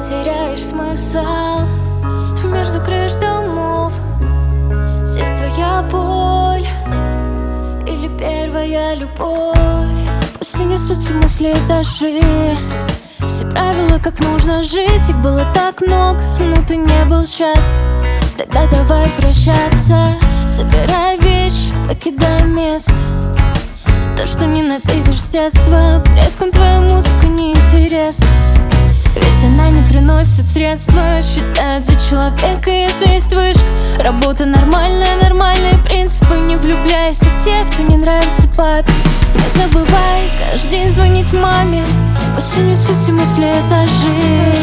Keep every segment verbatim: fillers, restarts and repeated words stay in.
Затеряешь смысл между крыш домов. Здесь твоя боль или первая любовь. Пусть унесутся мысли этажи, все правила, как нужно жить. Их было так много, но ты не был счастлив. Тогда давай прощаться, собирай вещи, покидай место. То, что ненавидишь с детства, предкам твоя музыка неинтересна. Ведь она не приносит средства, считают за человека, если есть вышка. Работа нормальная, нормальные принципы. Не влюбляйся в тех, кто не нравится папе. Не забывай каждый день звонить маме. Пусть унесутся мысли этажи.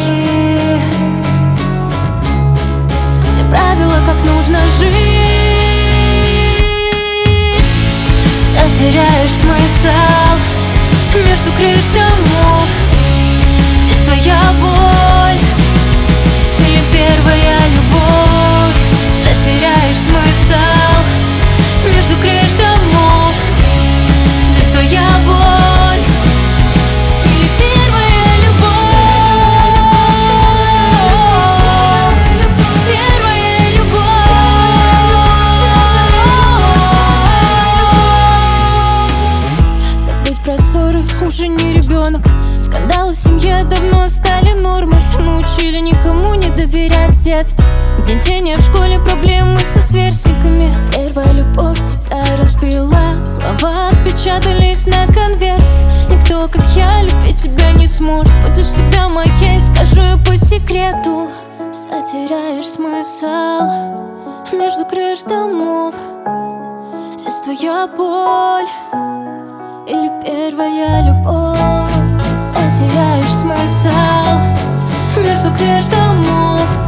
Все правила, как нужно жить. Затеряешь смысл между крыш домов. Здесь твоя боль или первая любовь. Затеряешь смысл между крыш домов. Здесь твоя боль или первая любовь. Первая любовь. Забыть про ссоры, уже не ребенок. Скандалы в семье давно стали нормой. Научили никому не доверять с детства. Гнетение в школе, проблемы со сверстниками. Первая любовь тебя разбила. Слова отпечатались на конверте. Никто, как я, любить тебя не сможет. Будешь всегда моей, скажу я по секрету. Затеряешь смысл между крыш домов. Здесь твоя боль или первая любовь. Затеряешь смысл между крыш домов.